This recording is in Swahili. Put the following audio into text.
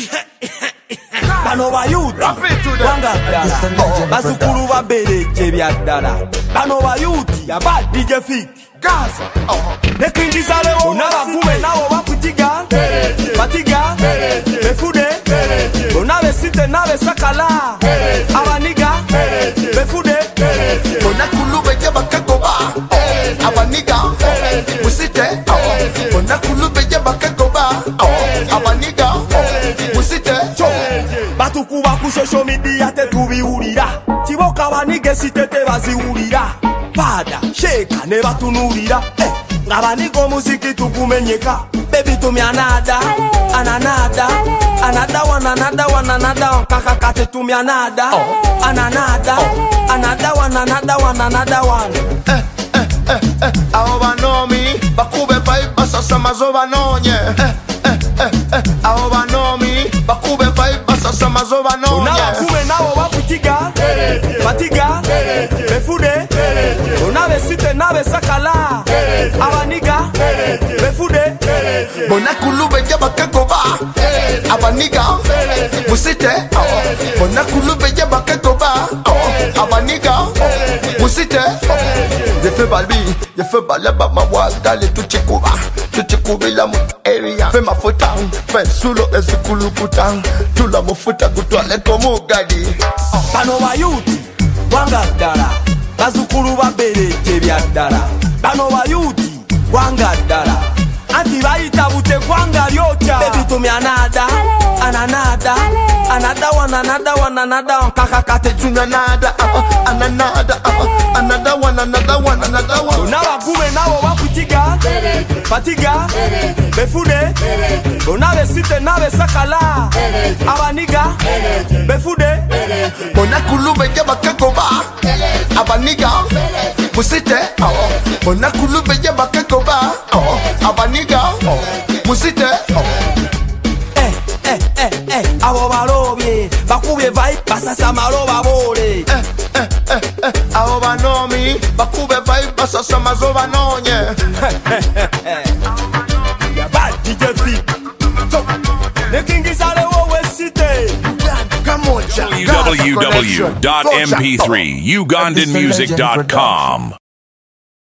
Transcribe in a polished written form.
Bano bayuti Wanga Basukuru babereje byaddala Bano bayuti Aba DJ Fik Gaza Nekingiza lewo Unabakume nawo bakutiga Batiga Befude Unabe site nabe sakala Abaniga Befude Onakulube jeba kakoba Abaniga Musite Onakulube jeba kakoba Abaniga Musite Batukuba ku social media tetubiwulira Kiboka abanige sitete baziwulira Fada, sheka ne batunulira Ngabaniga omuziki tugumenyeka Baby tumi anada Ananada Anada one, another one, another one Kakakate tumi anada Ananada Another one, another one, another one Aho banomi Bakube vibe basasa mazo banonye Aho banomi Bakube vibe basasa mazo banonye Unabakume nawo bakutiga Batiga Befude Unabe site nabe sakala Abaniga Befude Bonakulube jeba kakoba Abaniga Musite Bonakulube jeba kakoba Abaniga Musite Je fais balbi, je fais balaba ma wagale tuchikubila mu area Fais ma fota, fais sulo ezikulu kutang Tula mufuta kutwale komu gadi Bano bayuti Wanga dala Bazukuru babereje byaddala Bano bayuti Wanga dala Anti bayita bute kwanga lyotya Baby tumi anada Ananada Another one, another one, another one Kakakate tumi anada Ananada Another one, another one, another one Unabakume nawo bakutiga Batiga Befude Unabe site nabe sakala Abaniga Befude Bonakulube jeba kakoba Abaniga Musite Bonakulube jeba kakoba Abaniga Musite Abo balobye Bakubye vibe basasa maloba bole Aho banomi Bakube vibe basasa mazo banonye Yaba DJ Fik Nekingiza lewo wesite www.mp3ugandanmusic.com